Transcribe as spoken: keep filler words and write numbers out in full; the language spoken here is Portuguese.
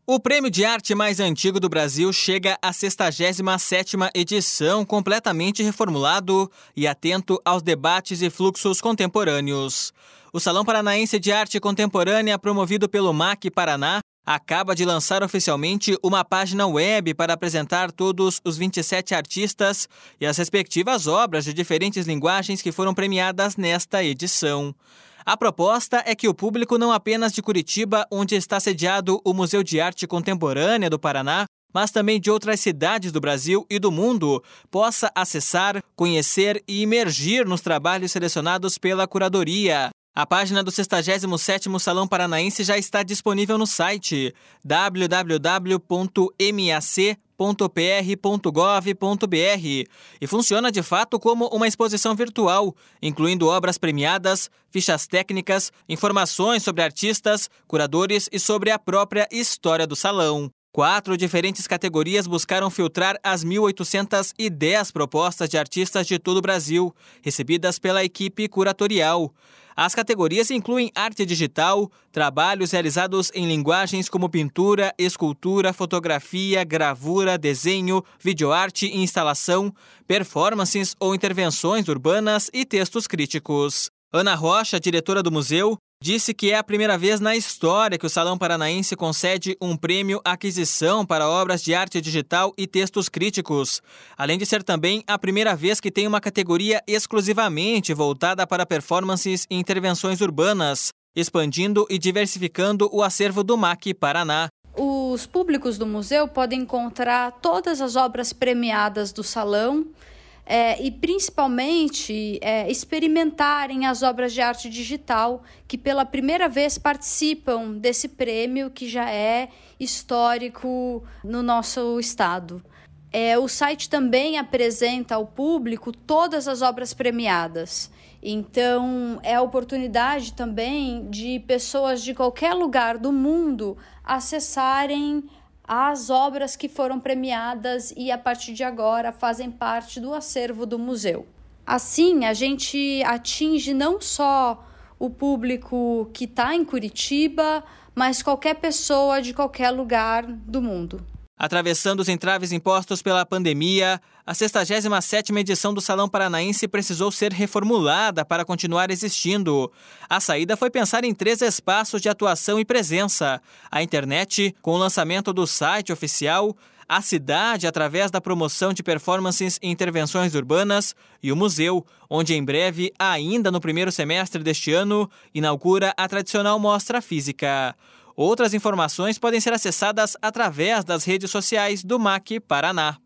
O prêmio de arte mais antigo do Brasil chega à sexagésima sétima edição, completamente reformulado e atento aos debates e fluxos contemporâneos. O Salão Paranaense de Arte Contemporânea, promovido pelo M A C Paraná, acaba de lançar oficialmente uma página web para apresentar todos os vinte e sete artistas e as respectivas obras de diferentes linguagens que foram premiadas nesta edição. A proposta é que o público não apenas de Curitiba, onde está sediado o Museu de Arte Contemporânea do Paraná, mas também de outras cidades do Brasil e do mundo, possa acessar, conhecer e imergir nos trabalhos selecionados pela curadoria. A página do sexagésimo sétimo Salão Paranaense já está disponível no site w w w ponto m a c ponto p r ponto gov ponto b r e funciona de fato como uma exposição virtual, incluindo obras premiadas, fichas técnicas, informações sobre artistas, curadores e sobre a própria história do salão. Quatro diferentes categorias buscaram filtrar as mil oitocentas e dez propostas de artistas de todo o Brasil, recebidas pela equipe curatorial. As categorias incluem arte digital, trabalhos realizados em linguagens como pintura, escultura, fotografia, gravura, desenho, videoarte e instalação, performances ou intervenções urbanas e textos críticos. Ana Rocha, diretora do museu, disse que é a primeira vez na história que o Salão Paranaense concede um prêmio aquisição para obras de arte digital e textos críticos, além de ser também a primeira vez que tem uma categoria exclusivamente voltada para performances e intervenções urbanas, expandindo e diversificando o acervo do M A C Paraná. Os públicos do museu podem encontrar todas as obras premiadas do salão, É, e principalmente é, experimentarem as obras de arte digital que pela primeira vez participam desse prêmio que já é histórico no nosso estado. É, o site também apresenta ao público todas as obras premiadas. Então, é a oportunidade também de pessoas de qualquer lugar do mundo acessarem as obras que foram premiadas e, a partir de agora, fazem parte do acervo do museu. Assim, a gente atinge não só o público que está em Curitiba, mas qualquer pessoa de qualquer lugar do mundo. Atravessando os entraves impostos pela pandemia, a sexagésima sétima edição do Salão Paranaense precisou ser reformulada para continuar existindo. A saída foi pensar em três espaços de atuação e presença: a internet, com o lançamento do site oficial, a cidade, através da promoção de performances e intervenções urbanas, e o museu, onde em breve, ainda no primeiro semestre deste ano, inaugura a tradicional mostra física. Outras informações podem ser acessadas através das redes sociais do M A C Paraná.